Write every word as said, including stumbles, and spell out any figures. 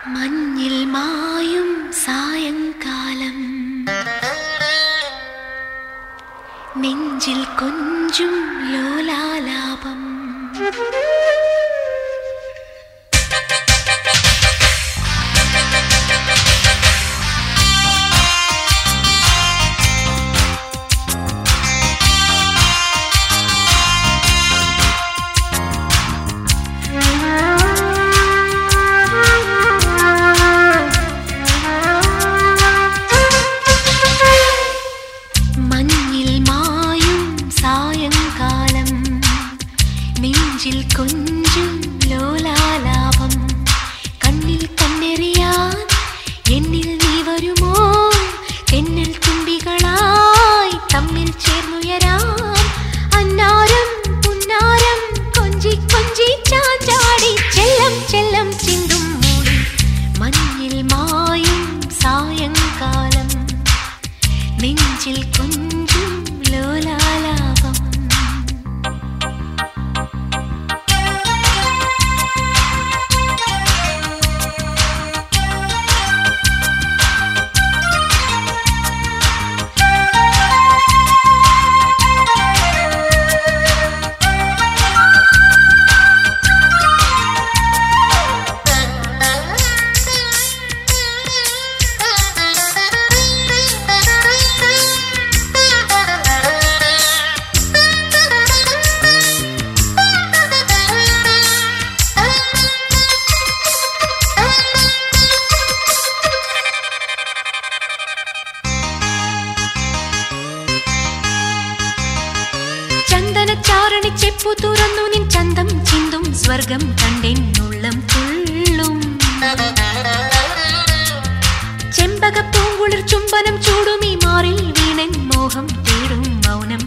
മഞ്ഞിൽ മായും സായങ്കാലം നെഞ്ചിൽ കൊഞ്ചും ലോലാലാപം നെഞ്ചിൽ കൊഞ്ചും ലോലാലാപം കണ്ണിൽ കണ്ണെറിയാൻ എന്നിൽ നീ വരുമോ തെന്നൽ തുമ്പികളായി തമ്മിൽ ചേർന്നുയരാം അന്നാരം പുന്നാരം കൊഞ്ചി കൊഞ്ചി ചാഞ്ചാടി ചെല്ലം ചെല്ലം ചിന്തും മൂളി മഞ്ഞിൽ മായും സായങ്കാലം നെഞ്ചിൽ കൊഞ്ചും ലോലാലാപം ചന്ദനച്ചാരണി ചെപ്പു തുറന്നു നിൻ ചന്തം ചിന്തും സ്വർഗം കണ്ടെന്നുള്ളം തുള്ളും ചെമ്പക പൂങ്കുളിർ ചുംബനം ചൂടുമീ മാറിൽ വീണൻ മോഹം തേടും മൗനം